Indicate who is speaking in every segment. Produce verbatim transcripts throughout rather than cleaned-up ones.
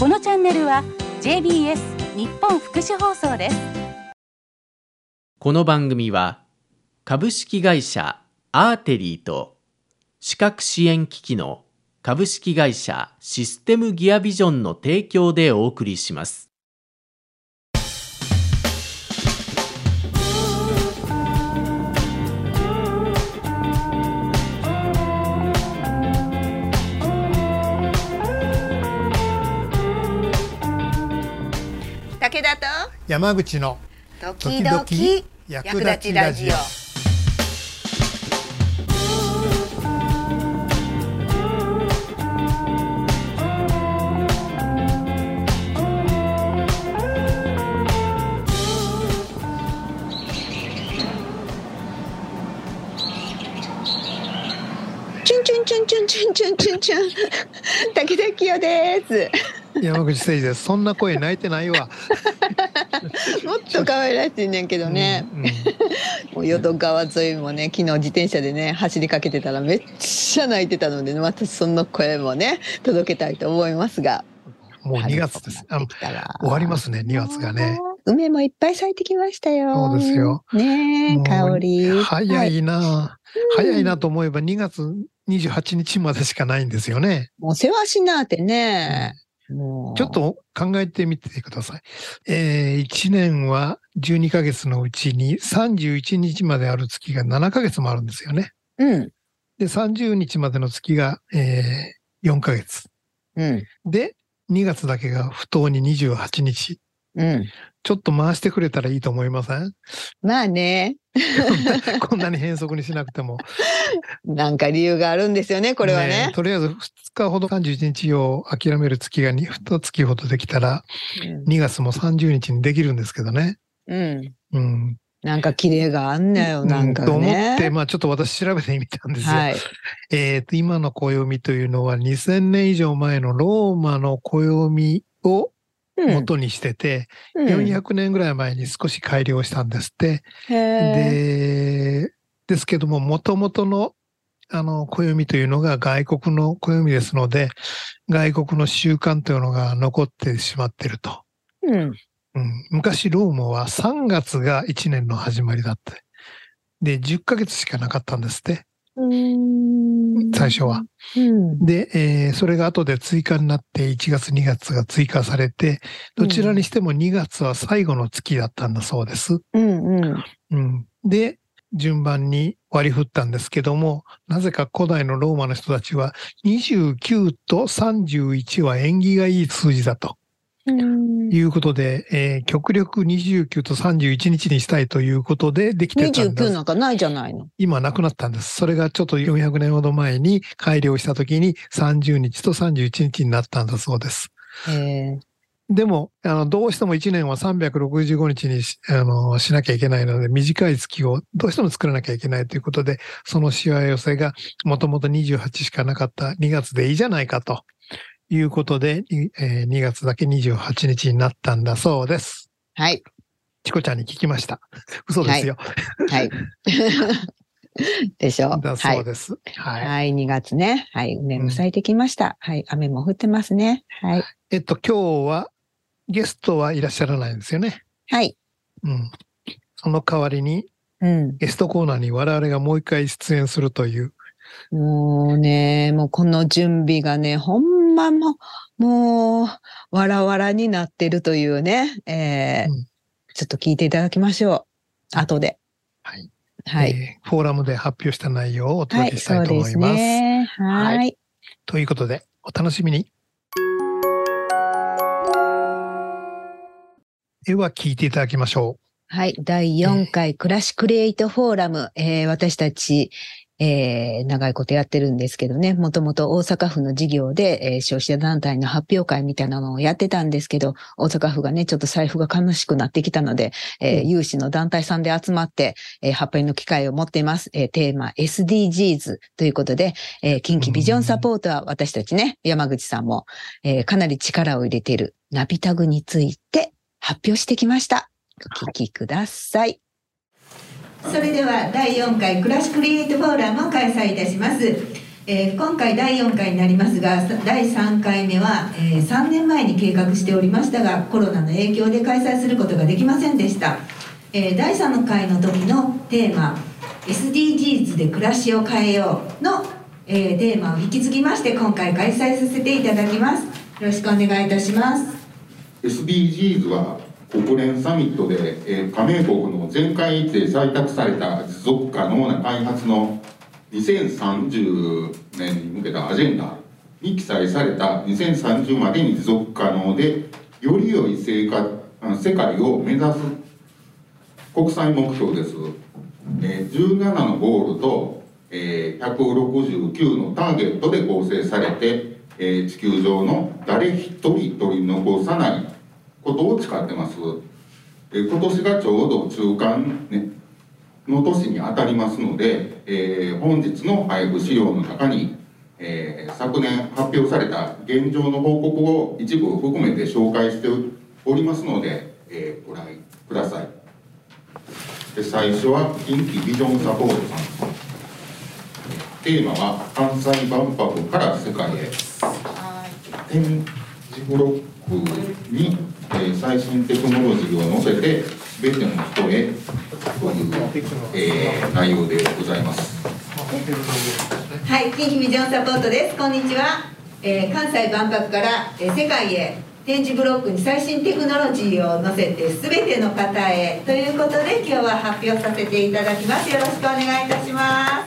Speaker 1: このチャンネルは ジェイビーエス 日本福祉放送です。
Speaker 2: この番組は株式会社アーテリーと視覚支援機器の株式会社システムギアビジョンの提供でお送りします。
Speaker 3: 武田と
Speaker 4: 山口の
Speaker 3: 時々役立ちラジオ。チュンチュンチュンチュンチュンチュンチュンチュン武田清です。
Speaker 4: 山口誠二です。そんな声泣いてないわ。
Speaker 3: もっと可愛らしいねんけどね、うんうん、もう淀川沿いもね、昨日自転車でね走りかけてたらめっちゃ泣いてたので、ね、私そんな声もね届けたいと思いますが、
Speaker 4: もうにがつです。あの終わりますね、にがつがね。
Speaker 3: 梅もいっぱい咲いてきましたよ。
Speaker 4: そうですよ
Speaker 3: ね、香り
Speaker 4: 早いな、
Speaker 3: はい、
Speaker 4: 早いなと思えばにがつにじゅうはちにちまでしかないんですよね。
Speaker 3: もう世話しなってね、うん、もう
Speaker 4: ちょっと考えてみてください。えー、いちねんはじゅうにかげつのうちにさんじゅういちにちまである月がななかげつもあるんですよね。
Speaker 3: うん。
Speaker 4: で、さんじゅうにちまでの月が、えー、よんかげつ。
Speaker 3: うん。
Speaker 4: で、にがつだけが不当ににじゅうはちにち。
Speaker 3: うん。
Speaker 4: ちょっと回してくれたらいいと思いません？
Speaker 3: まあね。
Speaker 4: こんなに変則にしなくても。
Speaker 3: なんか理由があるんですよね、これはね。
Speaker 4: ね、とりあえずふつかほどさんじゅういちにちを諦める月がにつきほどできたら、うん、にがつもさんじゅうにちにできるんですけどね。
Speaker 3: うん。
Speaker 4: うん。
Speaker 3: なんか綺麗があんなよ、なんかね。
Speaker 4: うん、と思って、まあちょっと私調べてみたんですよ。はい、えっと、今の暦というのはにせんねん以上前のローマの暦を元にしてて、うん、よんひゃくねんぐらい前に少し改良したんですって。で、ですけども、元々のあの暦というのが外国の暦ですので、外国の習慣というのが残ってしまっていると。
Speaker 3: うん
Speaker 4: うん、昔ローマはさんがつがいちねんの始まりだって。で、じゅっかげつしかなかったんですって。
Speaker 3: うーん、
Speaker 4: 最初は。
Speaker 3: うん、
Speaker 4: で、えー、それが後で追加になっていちがつにがつが追加されて、どちらにしてもにがつは最後の月だったんだそうです。
Speaker 3: うんうん
Speaker 4: うん、で、順番に割り振ったんですけども、なぜか古代のローマの人たちはにじゅうきゅうとさんじゅういちは縁起がいい数字だと。
Speaker 3: うん
Speaker 4: いうことで、えー、極力にじゅうきゅうとさんじゅういちにちにしたいということでできてたんです。
Speaker 3: にじゅうきゅうなんかないじゃないの。
Speaker 4: 今なくなったんです。それがちょっとよんひゃくねんほど前に改良したときにさんじゅうにちとさんじゅういちにちになったんだそうです。
Speaker 3: へー。
Speaker 4: でもあのどうしてもいちねんはさんびゃくろくじゅうごにちに し, あのしなきゃいけないので、短い月をどうしても作らなきゃいけないということで、そのしわ寄せがもともとにじゅうはちしかなかったにがつでいいじゃないかということで、えー、にがつだけにじゅうはちにちになったんだそうです。
Speaker 3: はい。
Speaker 4: チコちゃんに聞きました。嘘ですよ。
Speaker 3: はい。はい、でしょう。
Speaker 4: だそうです。
Speaker 3: はい。はい、にがつね。はい。梅も咲いてきました。うん、はい。雨も降ってますね。はい。
Speaker 4: えっと、今日はゲストはいらっしゃらないんですよね。
Speaker 3: はい。
Speaker 4: うん。その代わりに、
Speaker 3: うん、
Speaker 4: ゲストコーナーに我々がもう一回出演するという。
Speaker 3: もうね、もうこの準備がね、ほんまも、もう、わらわらになってるというね、えーうん、ちょっと聞いていただきましょう。後で。
Speaker 4: はい。
Speaker 3: はい、
Speaker 4: えー。フォーラムで発表した内容をお届けしたいと思います。はい、そうです
Speaker 3: ね。はい、はい。
Speaker 4: ということで、お楽しみに。では聞いていただきましょう。
Speaker 3: はい。だいよんかいクラシクリエイトフォーラム。えー、私たち、えー、長いことやってるんですけどね、もともと大阪府の事業で、えー、消費者団体の発表会みたいなのをやってたんですけど、大阪府がね、ちょっと財布が悲しくなってきたので、えー、有志の団体さんで集まって、えー、発表の機会を持っています。えー、テーマ エスディージーズ ということで、えー、近畿ビジョンサポートは私たちね、山口さんも、えー、かなり力を入れているナビタグについて発表してきました。お聞きください。それではだいよんかいクラシクリエイトフォーラムを開催いたします。 えー、今回だいよんかいになりますが、だいさんかいめは、えー、さんねんまえに計画しておりましたが、コロナの影響で開催することができませんでした。えー、だいさんかいの時のテーマ エスディージーズ で暮らしを変えようの、えー、テーマを引き継ぎまして今回開催させていただきます。よろしくお願いいたします。
Speaker 5: エスディージーズ は国連サミットで、えー、加盟国の全会一致で採択された持続可能な開発のにせんさんじゅうねんに向けたアジェンダに記載されたにせんさんじゅうまでに持続可能でより良い生活世界を目指す国際目標です。えー、じゅうななのゴールと、えー、ひゃくろくじゅうきゅうのターゲットで構成されて、えー、地球上の誰一人取り残さないことを誓ってます。えー、今年がちょうど中間、ね、の年にあたりますので、えー、本日の配布資料の中に、えー、昨年発表された現状の報告を一部含めて紹介しておりますので、えー、ご覧ください。で最初は近畿ビジョンサポートさん。テーマは関西万博から世界へ。展示ブロックに、えー、最新テクノロジーを載せて全ての人へという、えー、内容でございます。
Speaker 3: はい、近畿ビジョンサポートです。こんにちは。えー、関西万博から、えー、世界へ展示ブロックに最新テクノロジーを載せて全ての方へということで今日は発表させていただきます。よろしくお願いいたします。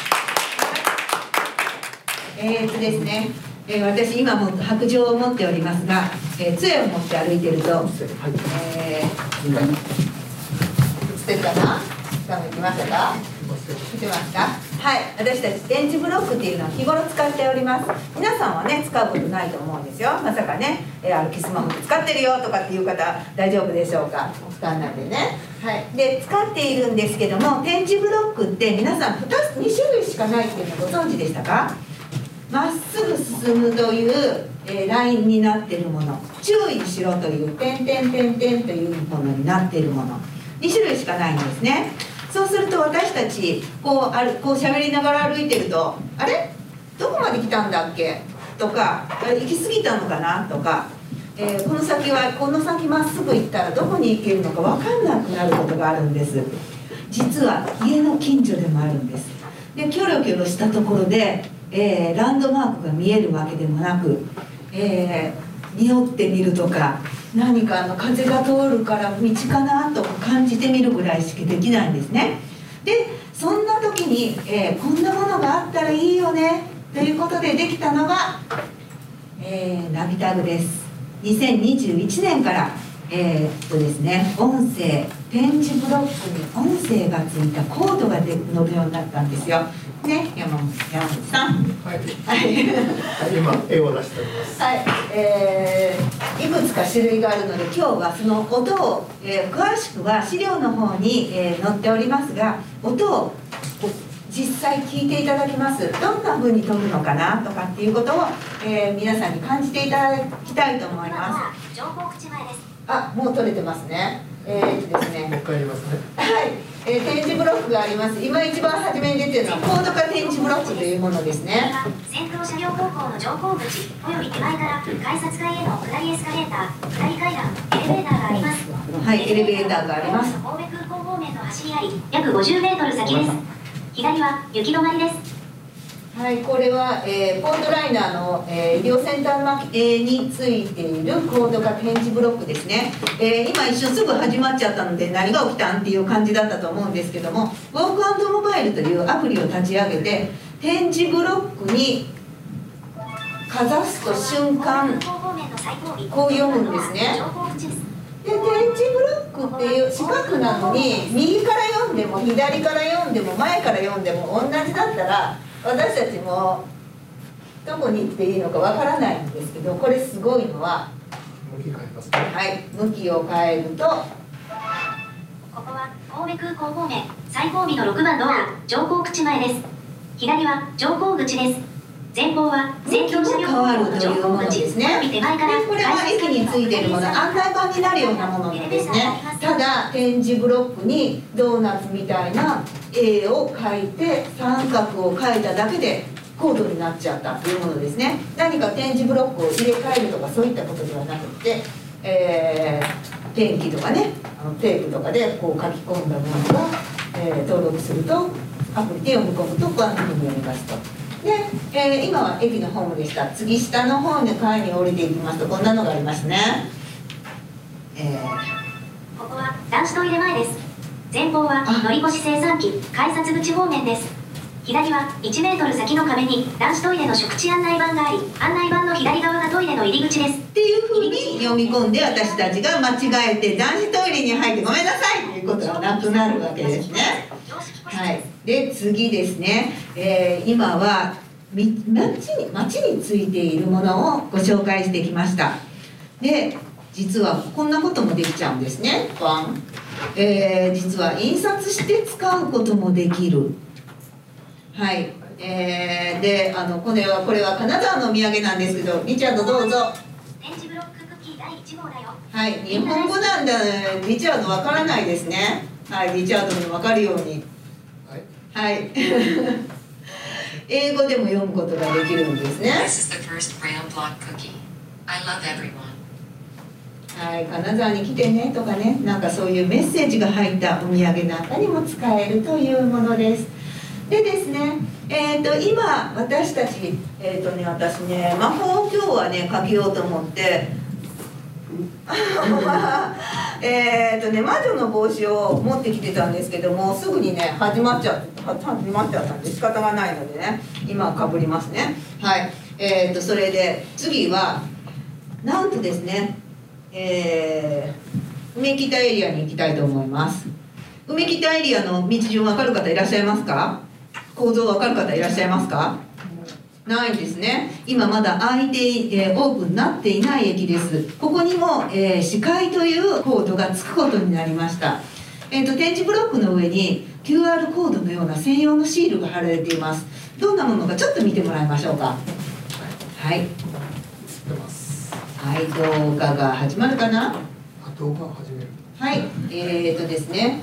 Speaker 3: えーっとですね、えー、私今も白杖を持っておりますが、えー、杖を持って歩いてると、えー、映ってるかな？画面来ましたか？見てますか？はい、私たち展示ブロックっていうのは日頃使っております。皆さんはね使うことないと思うんですよ。まさかね、えー、歩きスマホで使ってるよとかっていう方大丈夫でしょうか？使わないでね。はい、で使っているんですけども、展示ブロックって皆さんふたつに種類しかないっていうのご存知でしたか？まっすぐ進むという、えー、ラインになっているもの、注意しろという点点点点というものになっているものに種類しかないんですね。そうすると私たちこうあるこう喋りながら歩いてると、あれどこまで来たんだっけとか、行き過ぎたのかなとか、えー、この先はこの先まっすぐ行ったらどこに行けるのか分かんなくなることがあるんです。実は家の近所でもあるんです。でキョロキョロしたところで、えー、ランドマークが見えるわけでもなく、えー、匂ってみるとか何かあの風が通るから道かなと感じてみるぐらいしかできないんですね。でそんな時に、えー、こんなものがあったらいいよねということでできたのが、えー、ナビタグです。にせんにじゅういちねんから、えー、っとですね、音声展示ブロックに音声がついたコードがで乗るようになったんですよ。ね、山本山本さん。はい。はい、
Speaker 4: 今絵を出しております。
Speaker 3: はい。えー、いくつか種類があるので、今日はその音を、えー、詳しくは資料の方に、えー、載っておりますが、音を実際聞いていただきます。どんな風に飛ぶのかなとかっていうことを、えー、皆さんに感じていただきたいと思います。情報口前です。あ、もう取れてますね。えーとですね。もう一回言いますね。はい。えー、展示ブロックがあります。今一番初めに出てるのはコード化展示ブロックというものですね。
Speaker 6: 先頭車両方向の乗降口および手前から改札階への下りエスカレーター、下り階段、エレベーターがあります。
Speaker 3: はい、エレベーターがあります。
Speaker 6: 神戸空港方面と走りあり、約ごじゅうメートル先です。左は行き止まりです。
Speaker 3: はい、これは、えー、コードライナーの、えー、医療センターの、えー、についているコード化展示ブロックですね。えー、今一瞬すぐ始まっちゃったので何が起きたんっていう感じだったと思うんですけども、ウォーク&モバイルというアプリを立ち上げて展示ブロックにかざすと瞬間こう読むんですね。で展示ブロックっていう四角なのに右から読んでも左から読んでも前から読んでも同じだったら私たちもどこに行っていいのかわからないんですけど、これすごいのは
Speaker 4: 向き変えますね。
Speaker 3: はい、向きを変えるとこ
Speaker 6: こは神戸空港方面最後尾のろくばん道路乗降口前です。左は乗降口です。前方は先頭車両方向の乗降口
Speaker 3: ですね。
Speaker 6: 手前から
Speaker 3: これは駅についているもの、案内板になるようなものなんですね。ただ展示ブロックにドーナツみたいな絵を描いて三角を描いただけでコードになっちゃったというものですね。何か点字ブロックを入れ替えるとかそういったことではなくて、えー、ペンキとかね、あのテープとかでこう書き込んだものが、えー、登録するとアプリで読み込むとこういうふうに読みますと。で、えー、今は駅のホームでした。次下の方の階に降りていきますとこんなのがありますね。えー、
Speaker 6: ここは男子トイレ前です。前方は乗り越し生産機改札口方面です。左はいちメートル先の壁に男子トイレの宿地案内板があり、案内板の左側がトイレの入り口です。
Speaker 3: っていうふうに読み込んで私たちが間違えて男子トイレに入ってごめんなさいということがなくなるわけですね。はい、で次ですね、えー、今は街に街についているものをご紹介してきました。で実はこんなこともできちゃうんですね。バン、えー、実は印刷して使うこともできる。はい、えー、であのこれはこれは金沢のお土産なんですけど、リチャードどうぞ。
Speaker 6: 点字ブロッククッキーだいいち号だよ。
Speaker 3: はい、日本語なんだ、リチャードわからないですね。はい、リチャードにわかるように。はい。はい英語でも読むことができるんですね。はい、金沢に来てねとかね、なんかそういうメッセージが入ったお土産なんかにも使えるというものです。でですね、えー、と今私たち、えーとね、私ね魔法を今日はね書きようと思ってえっとね魔女の帽子を持ってきてたんですけども、すぐにね始まっちゃって始まっちゃったんで仕方がないのでね、今かぶりますね。はい、えー、とそれで次はなんとですね、えー、梅北エリアに行きたいと思います。梅北エリアの道順分かる方いらっしゃいますか？構造分かる方いらっしゃいますか？ないんですね。今まだ開いて、えー、オープンになっていない駅です。ここにも、えー、視界というコードがつくことになりました。えーと、点字ブロックの上に キューアール コードのような専用のシールが貼られています。どんなものかちょっと見てもらいましょうか。はい。はい、動画が始まるかな。
Speaker 4: 動画を始める。
Speaker 3: はい、えーとですね、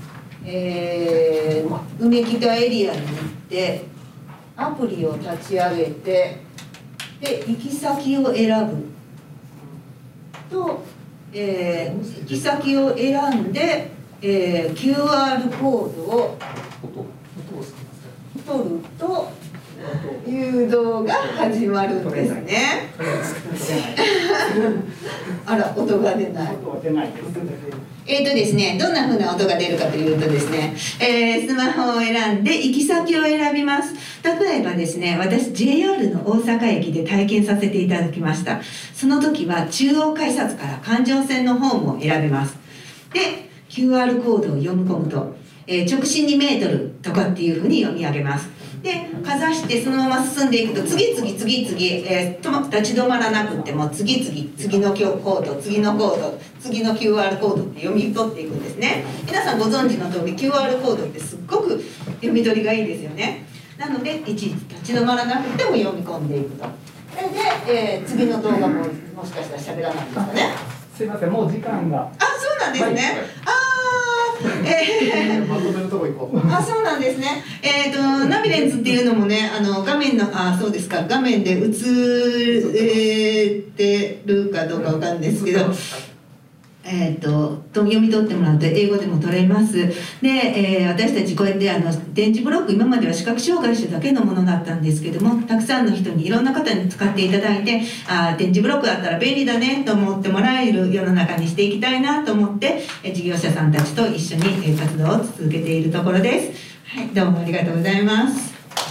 Speaker 3: えー、梅北エリアに行ってアプリを立ち上げて、で行き先を選ぶと、えー、行き先を選んで、えー、キューアール コードを取ると誘導が始まるんですね。あら、音が出ない。えーとですね、どんな風な音が出るかというとですね、えー、スマホを選んで行き先を選びます。例えばですね、私 ジェイアール の大阪駅で体験させていただきました。その時は中央改札から環状線のホームを選びます。で、キューアール コードを読み込むと、えー、直進にメートルとかっていう風に読み上げます。で、かざしてそのまま進んでいくと次々次々、えー、と立ち止まらなくても次々次のコード次のコード次の キューアール コードって読み取っていくんですね。皆さんご存知の通り キューアール コードってすっごく読み取りがいいですよね。なのでいちいち立ち止まらなくても読み込んでいくと。それで、えー、次の動画ももしかしたら喋らないですかね。
Speaker 7: すいません、もう時間が。
Speaker 3: あ、そうなんですね。はい、あえー、あ、そうなんですね。えっとナビレンズっていうのもね、あの画面のあそうですか画面で映ってるかどうかわかるんですけど、えっと読み取ってもらうと英語でも取れます。で、えー、私たちこうやってあの点字ブロック今までは視覚障害者だけのものだったんですけども、たくさんの人にいろんな方に使っていただいて、あ点字ブロックだったら便利だねと思ってもらえる世の中にしていきたいなと思って、え事業者さんたちと一緒に、え活動を続けているところです。はい、どうもありがとうございます。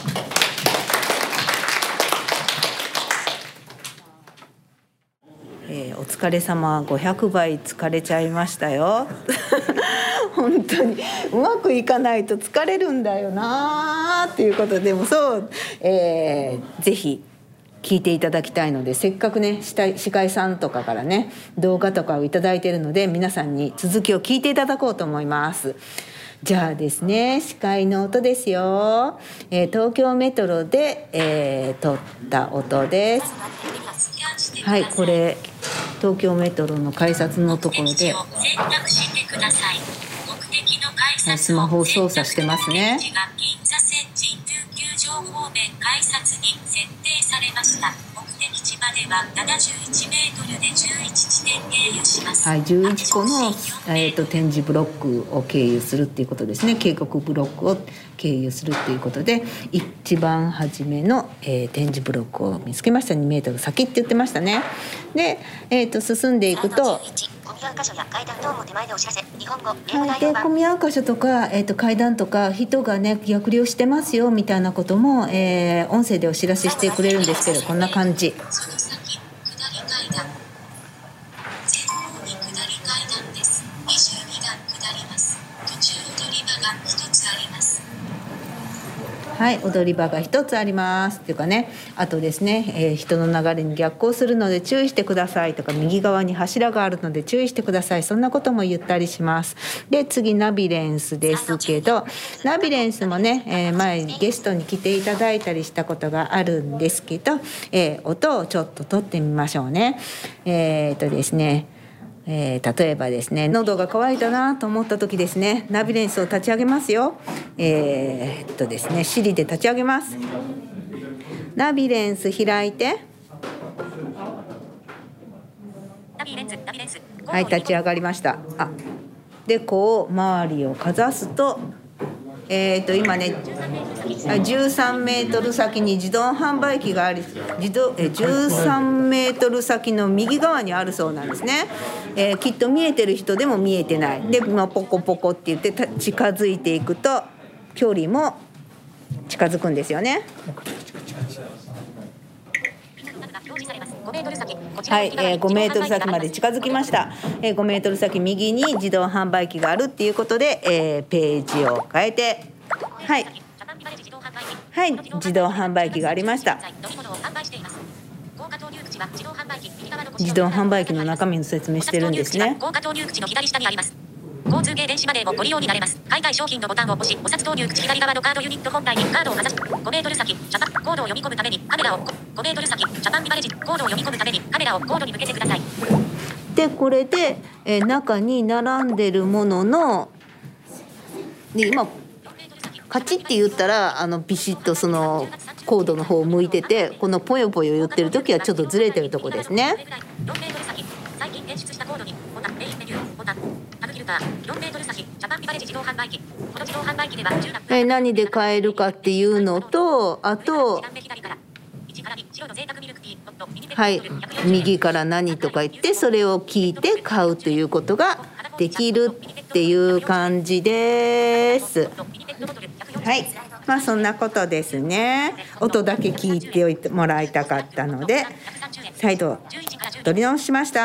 Speaker 3: えー、お疲れ様、ごひゃくばい疲れちゃいましたよ本当にうまくいかないと疲れるんだよなっていうことでもそう、えー、ぜひ聞いていただきたいので、せっかくね司会さんとかからね動画とかをいただいているので、皆さんに続きを聞いていただこうと思います。じゃあですね、司会の音ですよ、えー、東京メトロで、えー、撮った音です。はい、これ東京メトロの改札のところで、はい、スマホを操作してますね。
Speaker 8: 方面改札に設定されました。目的地まではななじゅういちメートルでじゅういち地点経由します。
Speaker 3: はい、じゅういちこの、えーと、点字ブロックを経由するっていうことですね。警告ブロックを経由するっていうことで、一番初めの、えー、点字ブロックを見つけました。にメートル先って言ってましたね。で、えーと、進んでいくと、
Speaker 6: 混み合う箇所や階段等も手前でお知らせ。日本語、英語
Speaker 3: はい、
Speaker 6: 対応版。
Speaker 3: で混み合う箇所とか、えーと、階段とか人がね逆流してますよみたいなことも、えー、音声でお知らせしてくれるんですけど、こんな感じ。
Speaker 8: その先、下り階段。前方に下り階段です。にじゅうにだん下ります。途中踊り場が一つあります。
Speaker 3: はい、踊り場が一つありますっていうかね、あとですね、えー、人の流れに逆行するので注意してくださいとか、右側に柱があるので注意してください、そんなことも言ったりします。で、次ナビレンスですけど、ナビレンスもね、えー、前ゲストに来ていただいたりしたことがあるんですけど、えー、音をちょっと取ってみましょうね。えー、っとですねえー、例えばですね、喉が渇いたなと思った時ですね、ナビレンスを立ち上げますよ。えー、っとですね、Siri で立ち上げます。ナビレンス開いて、はい、立ち上がりました。あ、でこう周りをかざすと、えー、と今ねじゅうさんメートル先に自動販売機があり、自動えじゅうさんメートル先の右側にあるそうなんですね。えー、きっと見えてる人でも見えてないで、まあ、ポコポコって言って近づいていくと距離も近づくんですよね。はい、えー、ごメートル先まで近づきました。えー、ごメートル先右に自動販売機があるっていうことで、えー、ページを変えて、はい、はい、自動販売機がありました。自動販売機の中身の説明してるんですね。
Speaker 6: 高価投入口の左下にあります。交通系電子マネーもご利用になれます。買いたい商品のボタンを押し、お札投入口左側のカードユニット本体にカードをかざし、ごメートル先、ジャパンコードを読み込むためにカメラを、ごメートル先、ジャパンビバレッジコードを読み込むためにカメラをコードに向けてください。
Speaker 3: で、これで、えー、中に並んでるものの、で今カチッって言ったらあのピシッとそのコードの方を向いてて、このポヨポヨ言ってる時はちょっとずれてるとこですね。
Speaker 6: 最近演出したコードにボタン、メインメニューボタン、タブフィルター、よんメートル先、ジャパンビバレッジ自動販売機。この自動販売機ではじゅうな
Speaker 3: えー、何で買えるかっていうのと、あと、はい、右から何とか言ってそれを聞いて買うということができるっていう感じです。はい、まあそんなことですね。音だけ聞いておいてもらいたかったので再度取り直しました。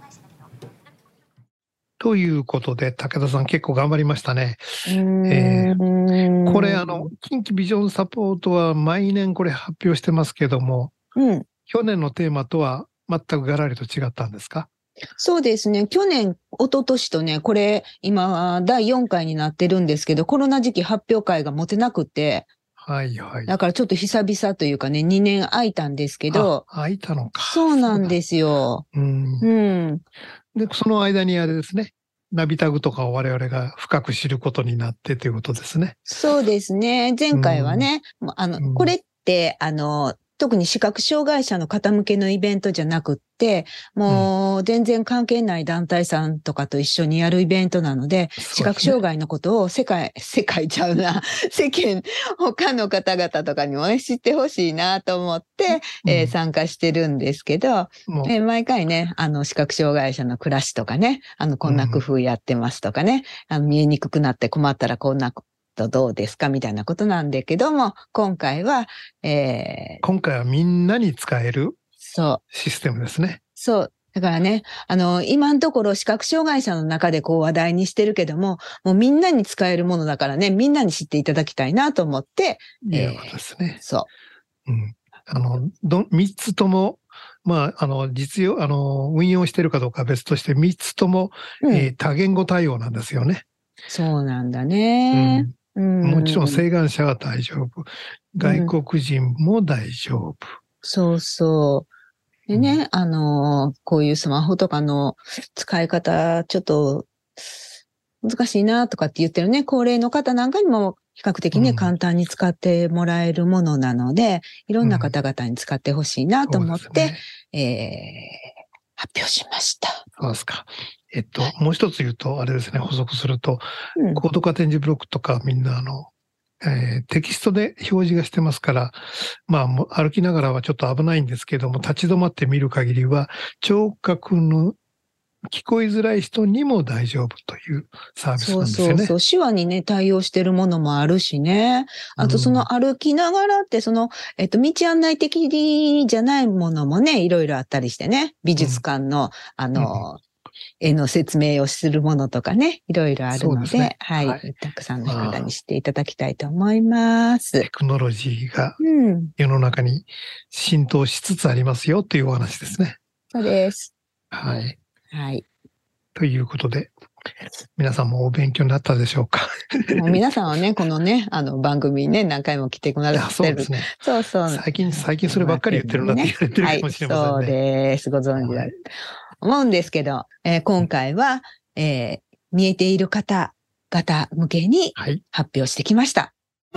Speaker 4: ということで武田さん結構頑張りましたね。えー、これあの近畿ビジョンサポートは毎年これ発表してますけども、うん、去年のテーマとは全くがらりと違ったんですか？
Speaker 3: そうですね。去年、一昨年とね、これ今だいよんかいになってるんですけど、コロナ時期発表会が持てなくて、
Speaker 4: はいはい。
Speaker 3: だからちょっと久々というかね、にねん空いたんですけど。
Speaker 4: 空いたのか。
Speaker 3: そうなんですよ。
Speaker 4: うん。うん。で、その間にあれですね、ナビタグとかを我々が深く知ることになってということですね。
Speaker 3: そうですね。前回はね、うん、あの、うん、これって、あの、特に視覚障害者の方向けのイベントじゃなくって、もう全然関係ない団体さんとかと一緒にやるイベントなので、うん、視覚障害のことを世界、世界ちゃうな、世間、他の方々とかにも、ね、知ってほしいなと思って、うん、えー、参加してるんですけど、えー、毎回ね、あの視覚障害者の暮らしとかね、あのこんな工夫やってますとかね、うん、あの見えにくくなって困ったらこんなとどうですかみたいなことなんだけども、今回は、えー、
Speaker 4: 今回はみんなに使えるシステムですね。
Speaker 3: そう。だからね、あの、今のところ視覚障害者の中でこう話題にしてるけども、もうみんなに使えるものだからね、みんなに知っていただきたいなと思って、
Speaker 4: いうことですね。
Speaker 3: えー、そう。
Speaker 4: うん。あの、ど、三つとも、まあ、あの、実用、あの、運用してるかどうかは別として、三つとも、うん、えー、多言語対応なんですよね。
Speaker 3: そうなんだね。うん
Speaker 4: うん、もちろん請願者は大丈夫。外国人も大丈夫。うん、
Speaker 3: そうそう。でね、うん、あの、こういうスマホとかの使い方、ちょっと難しいなとかって言ってるね、高齢の方なんかにも比較的ね、
Speaker 4: うん
Speaker 3: 簡単に使ってもらえるものなので、いろんな方々に使ってほしいなと思って、
Speaker 4: そうですね
Speaker 3: えー発表しました。
Speaker 4: そうですか。えっと、もう一つ言うと、あれですね、補足すると、
Speaker 3: うん
Speaker 4: コード化展示ブロックとかみんなあの、えーテキストで表示がしてますから、まあもう歩きながらはちょっと危ないんですけども、立ち止まって見る限りは、聴覚の聞こえづらい人にも大丈夫というサービス
Speaker 3: そう
Speaker 4: なんですよね。
Speaker 3: そうそう。手話にね、対応してるものもあるしね。あと、その歩きながらって、その、えっと、道案内的じゃないものもね、いろいろあったりしてね。美術館の、あの、絵の説明をするものとかね、いろいろある
Speaker 4: そう
Speaker 3: ので、
Speaker 4: ですね
Speaker 3: はい、
Speaker 4: はい
Speaker 3: たくさんの方に知っていただきたいと思います
Speaker 4: テ。クノロジーが
Speaker 3: うん、
Speaker 4: 世の中に浸透しつつありますよというお話ですね。
Speaker 3: そうです。
Speaker 4: はい。
Speaker 3: はい。
Speaker 4: ということで、皆さんもお勉強になったでしょうか。
Speaker 3: もう皆さんはね、このね、あの番組にね、何回も来てくだ
Speaker 4: いや
Speaker 3: さってる。
Speaker 4: そうですね。
Speaker 3: そうそう。
Speaker 4: 最近、最近そればっかり言ってるなって言われてるかもしれませんね。
Speaker 3: はい、そうです。ご存知だと思うんですけど、えー今回は、えー見えている方々向けに
Speaker 4: はい。
Speaker 3: 発表してきました。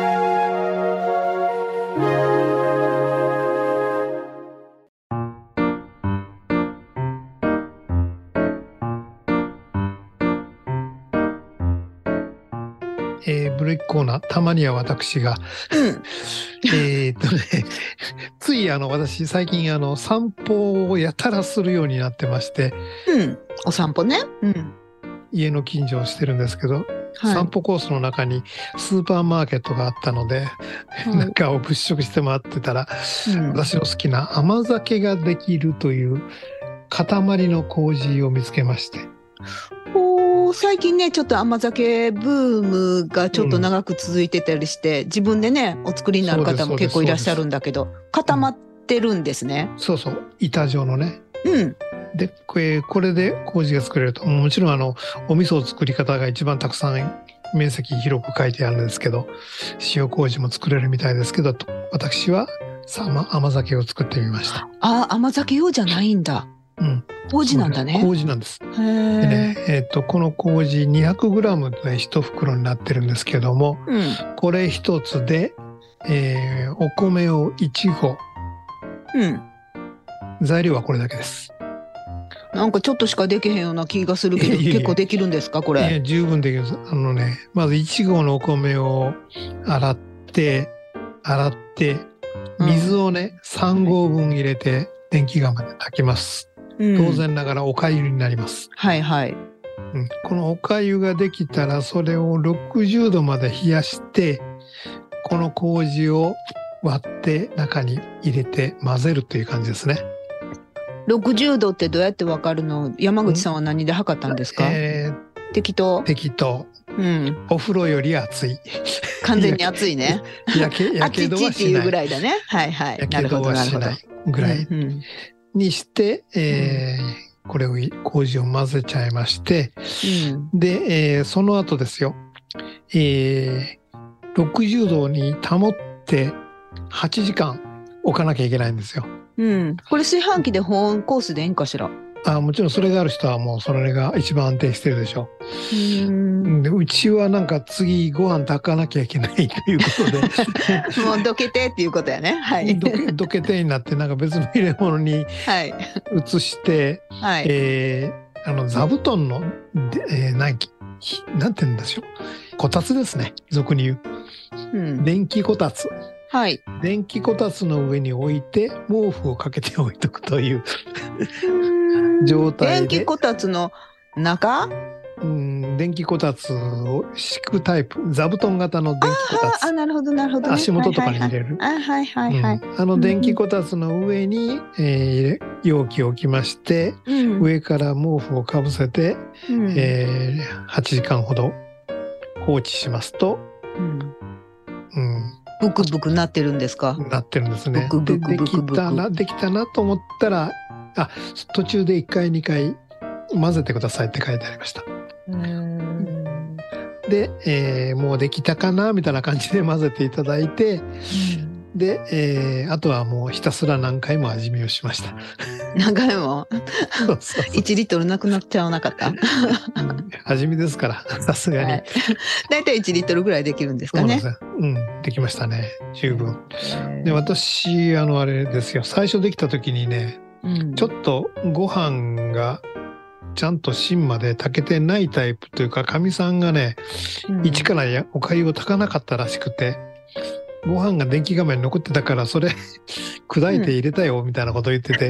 Speaker 4: えーブレイクコーナー、たまには私が、
Speaker 3: うん。
Speaker 4: えーっとね、ついあの、私、最近あの、散歩をやたらするようになってまして、
Speaker 3: うん。お散歩ね。うん。
Speaker 4: 家の近所をしてるんですけど、
Speaker 3: はい
Speaker 4: 散歩コースの中にスーパーマーケットがあったので、
Speaker 3: い
Speaker 4: 中を物色して回ってたら、
Speaker 3: うん
Speaker 4: 私の好きな甘酒ができるという塊の麹を見つけまして、
Speaker 3: おー最近ね、ちょっと甘酒ブームがちょっと長く続いてたりして、自分でね、お作りになる方も結構いらっしゃるんだけど、固まってるんですね。
Speaker 4: そうそう、板状のね。
Speaker 3: うん。
Speaker 4: で、これこれで麹が作れると、もちろんあの、お味噌を作り方が一番たくさん面積広く書いてあるんですけど、塩麹も作れるみたいですけど、私はさ甘甘酒を作ってみました。
Speaker 3: ああ、甘酒用じゃないんだ。
Speaker 4: うん。
Speaker 3: 麹なんだね。
Speaker 4: 麹なんです。
Speaker 3: へ
Speaker 4: でね
Speaker 3: え。、
Speaker 4: えっと、この麹 にひゃくグラム で一袋になってるんですけども、
Speaker 3: うん。
Speaker 4: これ一つで、えーお米をいち合、
Speaker 3: うん。
Speaker 4: 材料はこれだけです。
Speaker 3: なんかちょっとしかできへんような気がするけど、
Speaker 4: いやいやいや
Speaker 3: 結構できるんですか、これ。
Speaker 4: えー十分できるんです。あのね、まずいち合のお米を洗って、洗って、水をね、さん合分入れて、電気釜で炊きます。
Speaker 3: うん
Speaker 4: 当。然ながらお粥になります。
Speaker 3: はいはい。
Speaker 4: うんこのお粥ができたら、それをろくじゅうどまで冷やして、この麹を割って中に入れて混ぜるという感じですね。
Speaker 3: ろくじゅうどってどうやってわかるの？山口さんは何で測ったんですか？
Speaker 4: え
Speaker 3: 適当
Speaker 4: ー、。適当。
Speaker 3: うん。
Speaker 4: お風呂より熱い。
Speaker 3: 完全に熱いね。
Speaker 4: やけ、や
Speaker 3: あっち
Speaker 4: けどは
Speaker 3: っちっていう
Speaker 4: しない。
Speaker 3: ぐらいだね。はいはい。
Speaker 4: やけどはしないぐらい
Speaker 3: うんうん
Speaker 4: にして、えーこれを麹を混ぜちゃいまして、
Speaker 3: うん
Speaker 4: で、えーその後ですよ、えーろくじゅうどに保ってはちじかん置かなきゃいけないんですよ。
Speaker 3: うん。これ炊飯器で保温コースでいいんかしら？
Speaker 4: あもちろんそれがある人はもうそれが一番安定してるでしょ
Speaker 3: うん。
Speaker 4: う。でうちはなんか次ご飯炊かなきゃいけないということで
Speaker 3: もうどけてっていうことやね。はい。
Speaker 4: どけどけてになってなんか別の入れ物に
Speaker 3: はい。
Speaker 4: 移して、
Speaker 3: はい。
Speaker 4: えーあの座布団ので、えーなんきひなんて言うんでしょう、こたつですね、俗に言う
Speaker 3: うん。
Speaker 4: 電気こたつ。
Speaker 3: はい。
Speaker 4: 電気こたつの上に置いて毛布をかけて置いとくという状態で、
Speaker 3: 電気こたつの中？
Speaker 4: うん、電気こたつを敷くタイプ、座布団型の電気こた
Speaker 3: ああ、
Speaker 4: つ、
Speaker 3: なるほどなるほどね。
Speaker 4: 足元とかに入れる。
Speaker 3: あ、はいはいはい。
Speaker 4: うんあの電気こたつの上に、えー入れ容器を置きまして、
Speaker 3: うん。
Speaker 4: 上から毛布をかぶせて、
Speaker 3: うん
Speaker 4: えーはちじかんほど放置しますと、
Speaker 3: うん
Speaker 4: うん、
Speaker 3: ブクブクなってるんですか？
Speaker 4: なってるんですね。
Speaker 3: ブクブク
Speaker 4: で、で
Speaker 3: ブクブク
Speaker 4: きたな、できたなと思ったら、あ、途中でいっかいにかい混ぜてくださいって書いてありました。
Speaker 3: うーん。
Speaker 4: で、えーもうできたかなみたいな感じで混ぜていただいて、 で、えー、あとはもうひたすら何回も味見をしました。
Speaker 3: 何回も
Speaker 4: そうそうそう
Speaker 3: いちリットルなくなっちゃわなかった。
Speaker 4: うん味見ですから、さすがに。
Speaker 3: はい、だいたいいちリットルぐらいできるんですかね。
Speaker 4: そうなんですよ。うん、できましたね。十分。で、私、あの、あれですよ。最初できた時にね、
Speaker 3: うん、
Speaker 4: ちょっとご飯がちゃんと芯まで炊けてないタイプというか、かみさんがね、
Speaker 3: うん、
Speaker 4: 一からやお粥を炊かなかったらしくて、ご飯が電気画面に残ってたから、それ砕いて入れたよみたいなこと言ってて、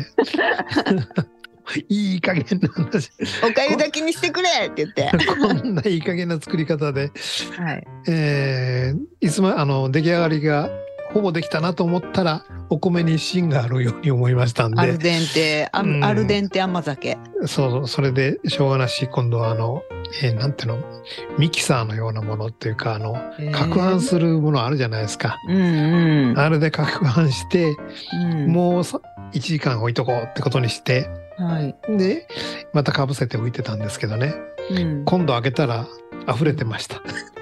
Speaker 4: いい加減な話。
Speaker 3: おかゆだけにしてくれって言って。
Speaker 4: こんないい加減な作り方で、
Speaker 3: はい、
Speaker 4: えー、いつもあの出来上がりがほぼできたなと思ったら、お米に芯があるように思いましたんで。
Speaker 3: アルデンテ、あ
Speaker 4: うん、
Speaker 3: アルデンテ甘酒。
Speaker 4: そうそう、それでしょうがなし、今度はあの、えー、なんていうの、ミキサーのようなものっていうか、あの、攪拌するものあるじゃないですか。
Speaker 3: うんうん、
Speaker 4: あれで攪拌して、
Speaker 3: うん、
Speaker 4: もういちじかん置いとこうってことにして、
Speaker 3: はい、で、
Speaker 4: またかぶせて置いてたんですけどね。うん、今度開けたら溢れてました。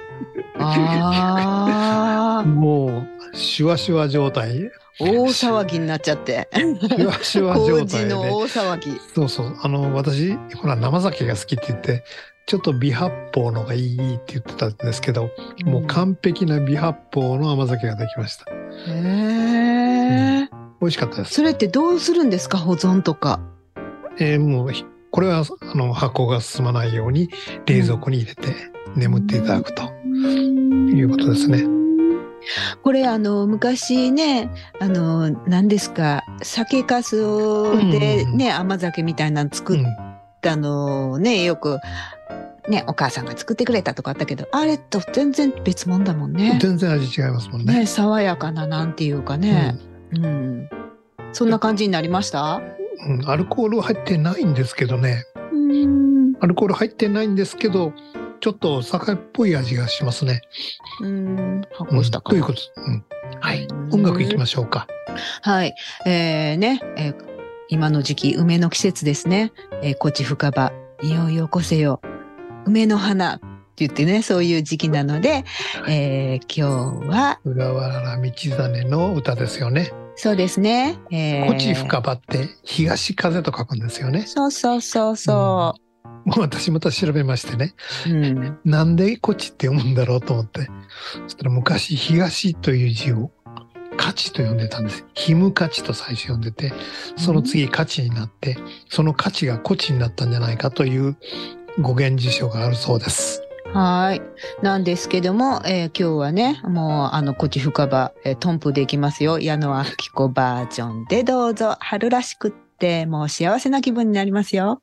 Speaker 3: あ
Speaker 4: もう、シュワシュワ状態。
Speaker 3: 大騒ぎになっちゃって。
Speaker 4: シュワシュワ状態で。
Speaker 3: 麹の大騒ぎ。
Speaker 4: そうそう。あの、私、ほら、生酒が好きって言って、ちょっと微発泡のがいいって言ってたんですけど、うん、もう完璧な微発泡の甘酒ができました。
Speaker 3: へー、うん。
Speaker 4: 美味しかったです。
Speaker 3: それってどうするんですか、保存とか。
Speaker 4: えー、もう、これは、あの、発酵が進まないように、冷蔵庫に入れて眠っていただくということですね。
Speaker 3: これあの昔ね、あの何ですか、酒粕でね、うん、甘酒みたいなの作ったのね、よくねお母さんが作ってくれたとかあったけど、あれと全然別物だもんね。
Speaker 4: 全然味違いますもんね。
Speaker 3: ね、爽やかななんていうかね、うん、うん、そんな感じになりました。
Speaker 4: うん、アルコールは入ってないんですけどね。うん、アルコール入ってないんですけど。ちょっと酒っぽい味がしますね。
Speaker 3: うん、発酵したか、
Speaker 4: うん、ということ、うん、はい。音楽いきましょうか。
Speaker 3: はい。えー、ね、えー、今の時期梅の季節ですね。えー、こち深場いよいよこせよ梅の花って言ってね、そういう時期なので、えー、今日は
Speaker 4: 菅原道真の歌ですよね。
Speaker 3: そうですね。
Speaker 4: えー、こち深場って東風と書くんですよね。
Speaker 3: そうそうそうそう。うん、
Speaker 4: もう私また調べましてね、うん、なんでこっちって読むんだろうと思って、そしたら昔東という字を価値と呼んでたんです。ひむ価値と最初読んでて、その次価値になって、その価値がこちになったんじゃないかという語源辞書があるそうです。
Speaker 3: はい。なんですけども、えー、今日はね、もうあのこち深場、えー、トンプでいきますよ。矢野明子バージョンでどうぞ。春らしくってもう幸せな気分になりますよ。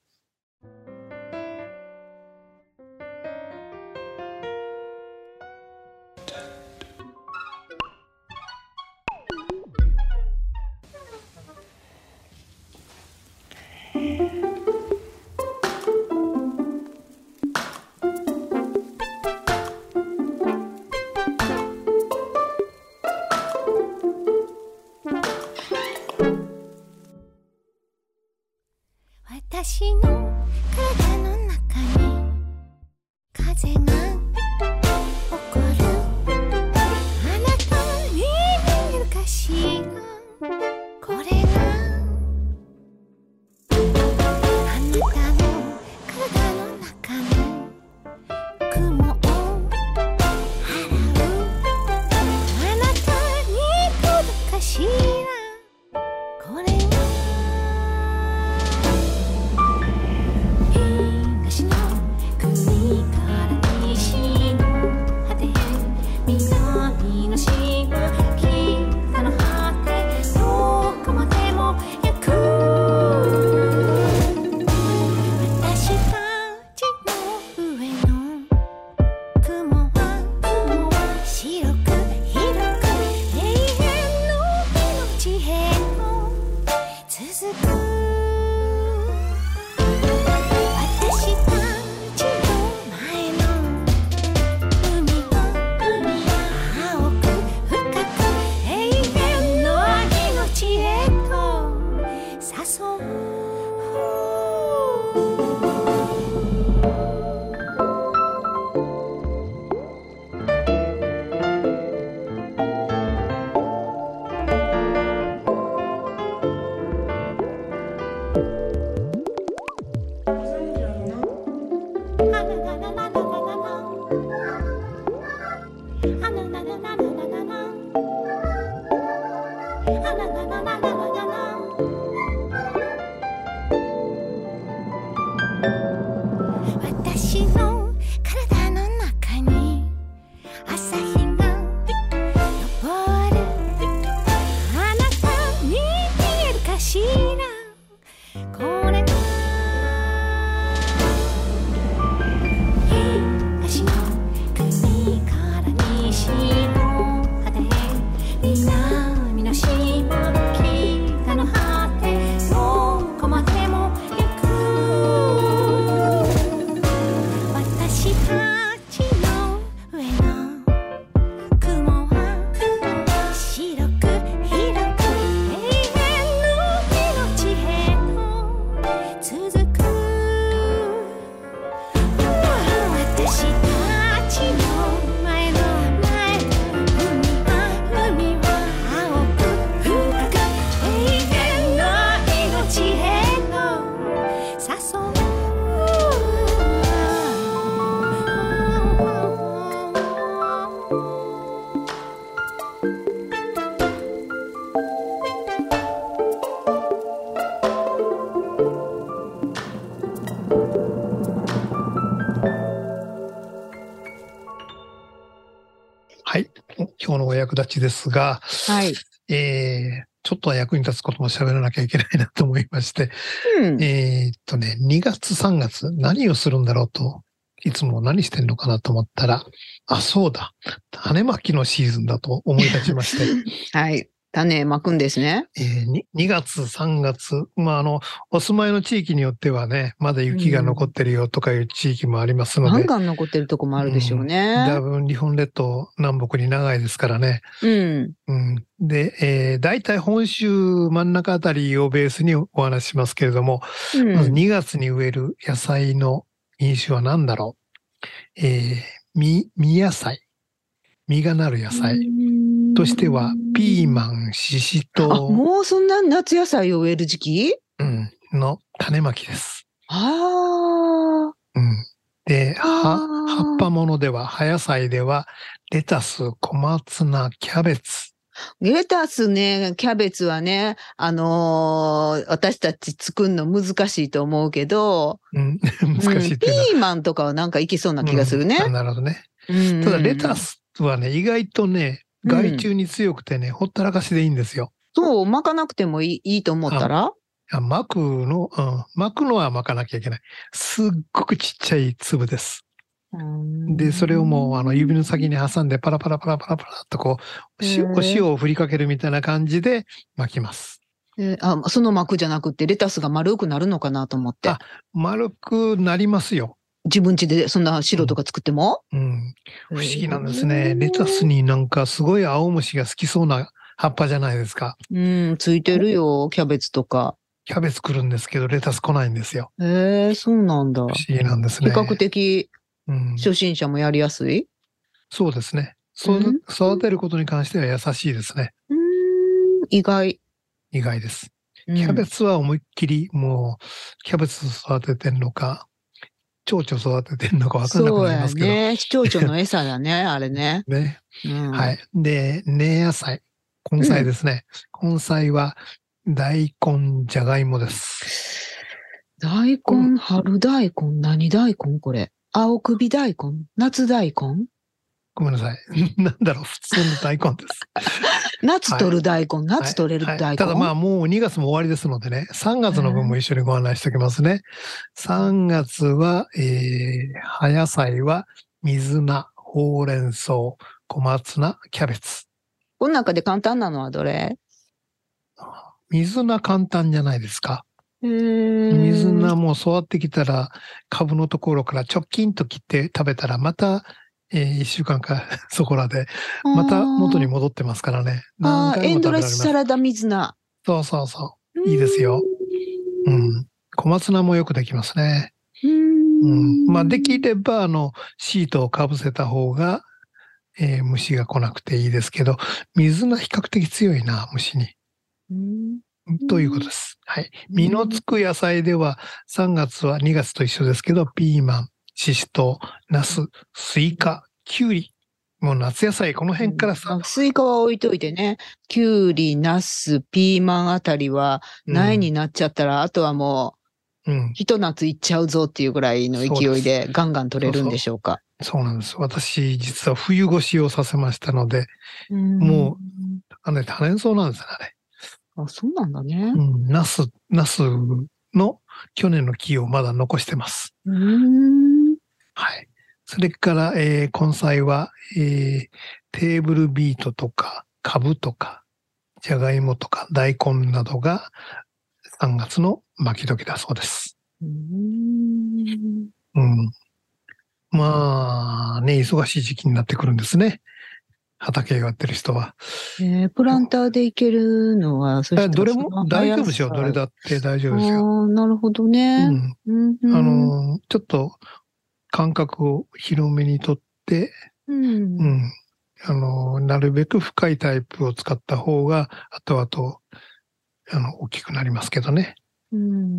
Speaker 9: 私の体の中に風が起こる。あなたに見えるかしら、これがあなたの体の中の雲を払う。あなたに届くかしら、これがしらこれが東の国から西の果て南の島北の果てどこまでも行く私たちの上の雲は白く広く永遠の命へと続く私たちの前の前海は海は青く深く永遠な命へと誘う
Speaker 4: はい。今日のお役立ちですが、
Speaker 3: はい。
Speaker 4: えー、ちょっとは役に立つことも喋らなきゃいけないなと思いまして、
Speaker 3: うん。
Speaker 4: えーっとね、にがつさんがつ何をするんだろうと、いつも何してんのかなと思ったら、あ、そうだ。種まきのシーズンだと思い出しまして、
Speaker 3: はい。種まくんですね。
Speaker 4: えーににがつ、さんがつ、まあ、あの、お住まいの地域によってはね、まだ雪が残ってるよとかいう地域もありますので、
Speaker 3: ガンガン残ってるとこもあるでしょうね。
Speaker 4: だいぶ日本列島南北に長いですからね。
Speaker 3: うん。
Speaker 4: うん、で、えー、大体本州真ん中あたりをベースにお話ししますけれども、
Speaker 3: うん
Speaker 4: まずにがつに植える野菜の品種は何だろう。えー、実、実野菜。実がなる野菜としては、ピーマン、シシ
Speaker 3: あ、
Speaker 4: トウ、
Speaker 3: もうそんな夏野菜を植える時期？
Speaker 4: うん、の種まきです。
Speaker 3: ああ。
Speaker 4: うん、で、は
Speaker 3: あー
Speaker 4: 葉っぱものでは、葉野菜では、レタス、小松菜、キャベツ。
Speaker 3: レタスね、キャベツはね、あのー私たち作るの難しいと思うけど、
Speaker 4: うん、難しいっていうのは。
Speaker 3: ピーマンとかはなんかいけそうな気がするね
Speaker 4: うんあ。なるほどね。
Speaker 3: うん
Speaker 4: ただ、レタスはね、意外とね、害虫に強くてね、ほったらかしでいいんですよ。
Speaker 3: そう、巻かなくてもいいいいと思ったら
Speaker 4: あ巻くの、うん、巻くのは巻かなきゃいけない。すっごくちっちゃい粒です。で、それをもう、あの、指の先に挟んで、パラパラパラパラパラっとこう、塩お塩を振りかけるみたいな感じで巻きます。
Speaker 3: えーあ、その膜じゃなくてレタスが丸くなるのかなと思って
Speaker 4: あ。丸くなりますよ。
Speaker 3: 自分家でそんな白とか作っても、
Speaker 4: うん。不思議なんですね。レタスになんかすごい青虫が好きそうな葉っぱじゃないですか。
Speaker 3: うん、ついてるよ、キャベツとか。
Speaker 4: キャベツ来るんですけど、レタス来ないんですよ。
Speaker 3: へえ、そうなんだ。
Speaker 4: 不思議なんですね。
Speaker 3: 比較的
Speaker 4: うん、
Speaker 3: 初心者もやりやすい？
Speaker 4: そうですね。そう
Speaker 3: うん
Speaker 4: 育てることに関しては優しいですね。
Speaker 3: うーん、意外。
Speaker 4: 意外です。
Speaker 3: うん
Speaker 4: キャベツは思いっきりもう、キャベツ育ててんのか、蝶々育ててんのか分かんなく
Speaker 3: そうや
Speaker 4: なりますけど。
Speaker 3: ね。蝶々の餌だね、あれね。
Speaker 4: ね。
Speaker 3: うん、
Speaker 4: はい。で、根野菜。根菜ですね。根菜は、大根、じゃがいもです。
Speaker 3: 大根、春大根、何大根これ。青首大根、夏大根、
Speaker 4: ごめんなさい。なんだろう、普通の大根です。
Speaker 3: 夏取る大根、夏取れる
Speaker 4: はい
Speaker 3: 大根。
Speaker 4: ただまあもうにがつも終わりですのでね、さんがつの分も一緒にご案内しておきますね。さんがつは、えー、葉野菜は水菜、ほうれん草、小松菜、キャベツ。
Speaker 3: この中で簡単なのはどれ？
Speaker 4: 水菜簡単じゃないですか。
Speaker 3: へー
Speaker 4: 水菜も育ってきたら、株のところからチョッキンと切って食べたら、また、えー、いっしゅうかんかそこらで、また元に戻ってますからね。
Speaker 3: あーエンドレ
Speaker 4: 何回も食べられます
Speaker 3: スサラダ水菜。
Speaker 4: そうそうそう。いいですよ。うん。小松菜もよくできますね。
Speaker 3: うーん
Speaker 4: うん。まあ、できれば、あの、シートをかぶせた方が、えー虫が来なくていいですけど、水菜比較的強いな、虫に。
Speaker 3: うん
Speaker 4: ということです。はい。実のつく野菜では、さんがつはにがつと一緒ですけど、ピーマン、シシトウ、ナス、スイカ、キュウリ。もう夏野菜、この辺からさ、
Speaker 3: スイカは置いといてね。キュウリ、ナス、ピーマンあたりは苗になっちゃったら、あとはも
Speaker 4: うん
Speaker 3: う、ひと夏いっちゃうぞっていうぐらいの勢いでガンガン取れるんでしょうか。
Speaker 4: そうなんです。私、実は冬越しをさせましたので、
Speaker 3: うん
Speaker 4: もう、あのね、多年草なんですよね、あれ。
Speaker 3: あ、そうなんだね。
Speaker 4: うん、ナス、ナスの去年の木をまだ残してます。
Speaker 3: うーん。
Speaker 4: はい。それから、えー、根菜は、えー、テーブルビートとか、カブとか、じゃがいもとか、大根などがさんがつの巻き時だそうです。
Speaker 3: うーん。
Speaker 4: うん。まあね、忙しい時期になってくるんですね。畑やってる人は。
Speaker 3: えー、プランターでいけるのは、そしたら
Speaker 4: どれも大丈夫ですよ。どれだって大丈夫ですよ。
Speaker 3: ああ、なるほどね。
Speaker 4: うん。
Speaker 3: うん、
Speaker 4: あの、ちょっと間隔を広めにとって、
Speaker 3: うん。
Speaker 4: うん。あの、なるべく深いタイプを使った方が、後々、あの、大きくなりますけどね。
Speaker 3: うん。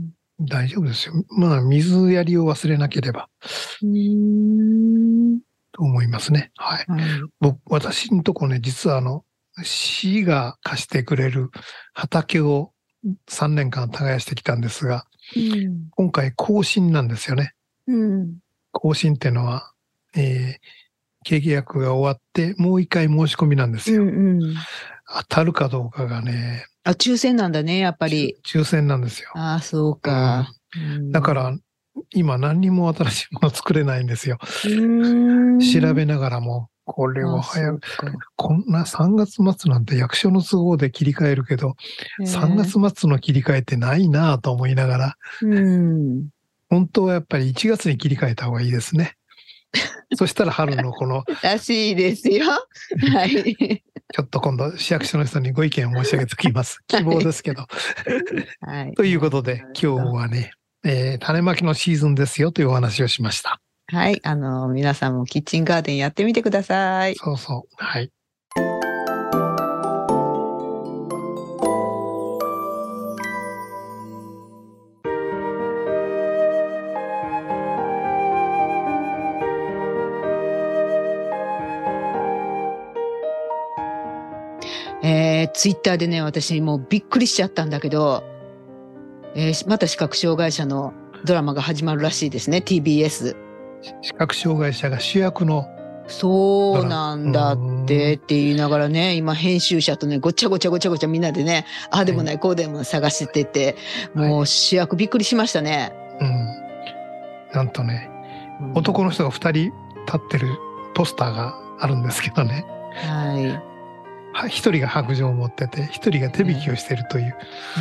Speaker 4: 大丈夫ですよ。まあ、水やりを忘れなければ。
Speaker 3: うーん。
Speaker 4: と思いますね。はい。
Speaker 3: はい、
Speaker 4: 僕、私のとこね、実はあの、市が貸してくれる畑をさんねんかん耕してきたんですが、
Speaker 3: うん、
Speaker 4: 今回更新なんですよね。
Speaker 3: うん、
Speaker 4: 更新っていうのは、えー、契約が終わってもう一回申し込みなんですよ。
Speaker 3: うんうん、
Speaker 4: 当たるかどうかがね。
Speaker 3: あ、抽選なんだね、やっぱり。
Speaker 4: 抽選なんですよ。
Speaker 3: ああ、そうか。
Speaker 4: うん、だから、今何にも新しいもの作れないんですよ。
Speaker 3: うーん、
Speaker 4: 調べながらも、これは早く、こんなさんがつ末なんて役所の都合で切り替えるけど、さんがつ末の切り替えってないなぁと思いながら、
Speaker 3: うん、
Speaker 4: 本当はやっぱりいちがつに切り替えた方がいいですね。そしたら春のこの。
Speaker 3: らしいですよ。はい。
Speaker 4: ちょっと今度市役所の人にご意見を申し上げておきます。希望ですけど。
Speaker 3: はい、
Speaker 4: ということで、今日はね、えー、種まきのシーズンですよというお話をしました。
Speaker 3: はい。あの、皆さんもキッチンガーデンやってみてください。
Speaker 4: そうそう。はい。
Speaker 3: えー、ツイッターでね、私もうびっくりしちゃったんだけど、えー、また視覚障害者のドラマが始まるらしいですね、ティービーエス。
Speaker 4: 視覚障害者が主役の。
Speaker 3: そうなんだってって言いながらね、今編集者とね、ごちゃごちゃごちゃごちゃみんなでね、ああでもない、こうでも探してて、もう主役びっくりしましたね。
Speaker 4: うん。なんとね、うん、男の人がふたり立ってるポスターがあるんですけどね。
Speaker 3: はい。
Speaker 4: 一人が白杖を持ってて、一人が手引きをしているという。
Speaker 3: うん。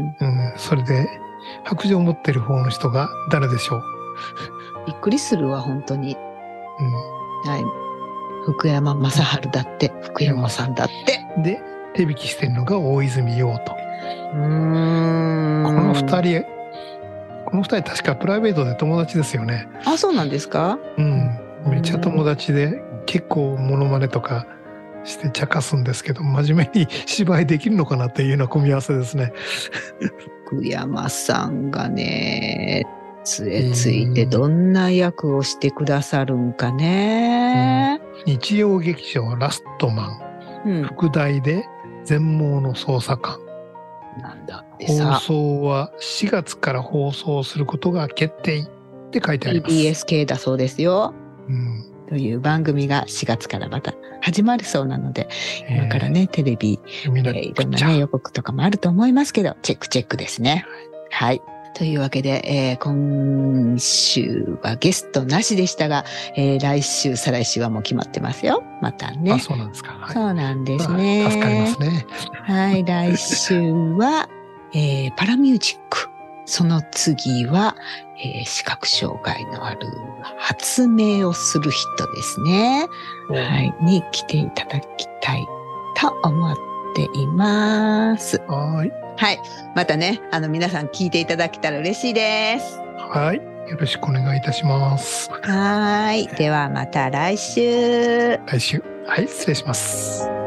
Speaker 4: うん。それで、白杖を持ってる方の人が誰でしょう？
Speaker 3: びっくりするわ、本当に。
Speaker 4: うん。
Speaker 3: はい。福山雅治だって、福山さんだって。
Speaker 4: で、手引きしてるのが大泉洋と。
Speaker 3: うーん。
Speaker 4: この二人、この二人確かプライベートで友達ですよね。
Speaker 3: あ、そうなんですか？
Speaker 4: うん。めっちゃ友達で、結構モノマネとかして茶化すんですけど、真面目に芝居できるのかなっていうような組み合わせですね。
Speaker 3: 福山さんがね、杖ついてどんな役をしてくださるんかね。
Speaker 4: うん、日曜劇場ラストマン、うん、副題で全盲の捜査官。
Speaker 3: なんだってさ。
Speaker 4: 放送はしがつから放送することが決定って書いてあります。
Speaker 3: ティービーエス 系だそうですよ。
Speaker 4: うん、
Speaker 3: という番組がしがつからまた始まるそうなので、今からね、テレビ、えー、いろんなね、予告とかもあると思いますけど、チェックチェックですね。はい。はいというわけで、えー、今週はゲストなしでしたが、えー、来週、再来週はもう決まってますよ。またね。
Speaker 4: あ、そうなんですか。はい、
Speaker 3: そうなんですね。
Speaker 4: 助かりますね。
Speaker 3: はい、来週は、えー、パラミュージック。その次は、えー、視覚障害のある発明をする人ですね。うん、はい、に来ていただきたいと思っています。
Speaker 4: はい。
Speaker 3: はい。またね、あの、皆さん聞いていただけたら嬉しいです。
Speaker 4: はい。よろしくお願いいたします。
Speaker 3: はい。ではまた来週。
Speaker 4: 来週。はい。失礼します。